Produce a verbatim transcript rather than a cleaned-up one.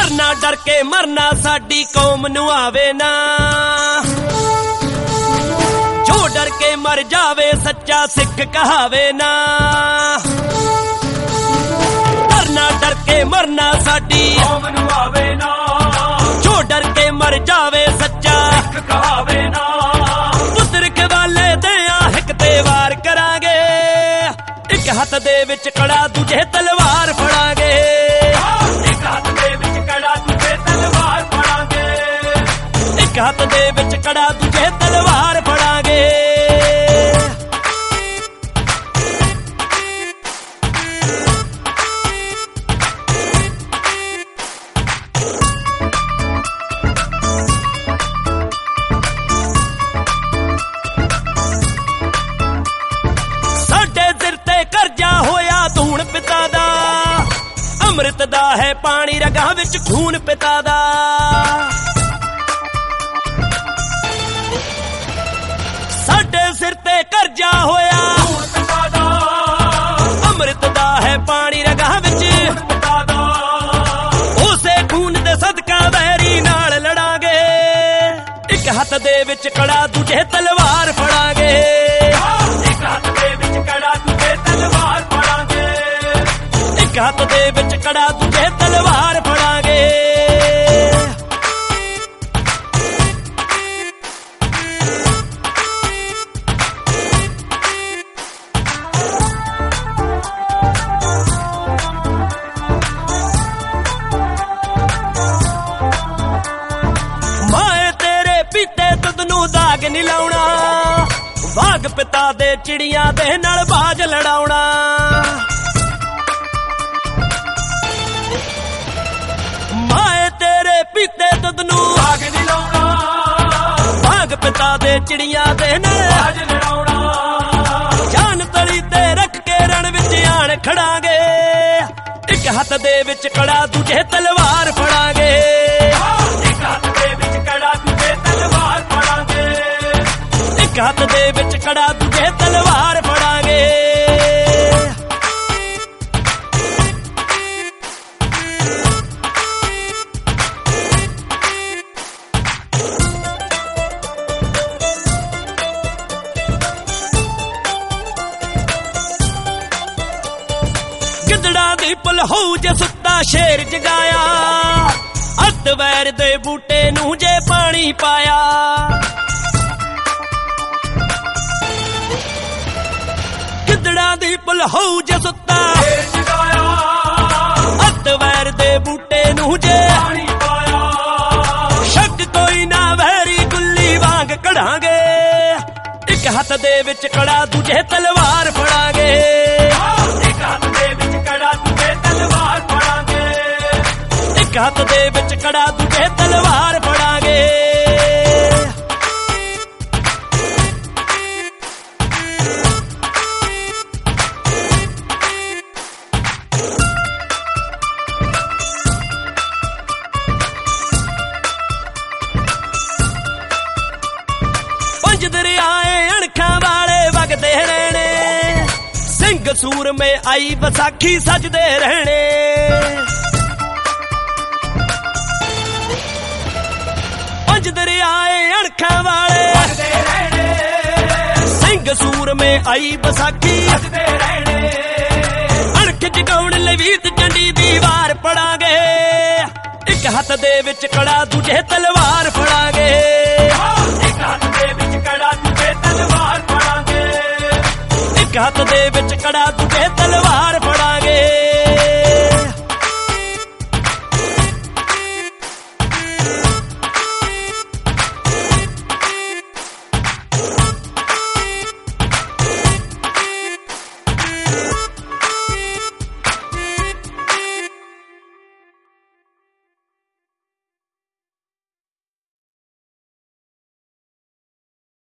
डरना डर के मरना साडी कौम नूं आवे ना, जो डर के मर जावे सच्चा सिख कहावे ना। डरना डर के मरना साडी कौम नूं आवे ना, जो डर के मर जावे सच्चा सिख कहावे ना। पुत्र खवाले देया हिक ते वार करांगे, एक हथ दे विच कड़ा दूजे तलवार फड़ांगे। एक हथ दे विच कड़ा दूजे तलवार फड़ांगे, एक हथ दे विच कड़ा दूजे तलवार फड़ांगे। साडे सिर ते करजा होया धूण पिता दा, अमृत दा है पानी रगां विच खून पिता दा। साडे सिर ते करजा होया खून पिता दा, अमृत दा है पानी रगां विच पिता दा। उसे खून दे सदका वैरी नाल लड़ांगे, एक हथ दे विच कड़ा दूजे तलवार फड़ांगे। एक हथ दे विच कड़ा दूजे तलवार फड़ांगे, एक हथ दे विच कड़ा दूजे तलवार फड़ांगे। माए तेरे पीते दुध नूं दाग नी लाउणा, वाघ पिता दे चिड़ियां दे नाल बाज लड़ाउणा। माए तेरे पीते दुध नूं दाग नी लाउणा, वाघ पिता दे चिड़ियां दे नाल बाज लड़ाउणा। जान तली ते रख के रण विच आण खड़ांगे, एक हथ दे विच कड़ा दूजे तलवार फड़ांगे। एक हथ दे विच कड़ा दूजे तलवार फड़ांगे, एक हथ दे विच कड़ा दूजे तलवार फड़ांगे। गिदड़ा दी पल होऊ जे सुत्ता शेर जगाया, अत वैर दे बूटे नूं जे पानी पाया। गिदड़ा दी पल होऊ जे सुत्ता शेर जगाया, अत वैर दे बूटे नूं जे पानी पाया। शक कोई ना वैरी गुल्ली वांग कढ़ांगे, एक हथ दे विच कड़ा दूजे तलवार फड़ांगे। एक हथ दे विच कड़ा दूजे तलवार फड़ांगे, एक हथ दे विच कड़ा दूजे तलवार फड़ांगे। पंज दरियाए अणखां वाले वगदे रहने, सिंह सूर में आई वसाखी सजदे रहने। पंज दरियाए अणखां वाले सजदे रहने, सिंह सूर में आई वसाखी सजदे रहने। अणख जगाउण लई वीत चंडी दी वार पड़ांगे, एक हथ दे विच कड़ा दूजे तलवार फड़ांगे। एक हथ दे विच कड़ा दूजे तलवार फड़ांगे, एक हथ दे विच कड़ा दूजे तलवार फड़ांगे।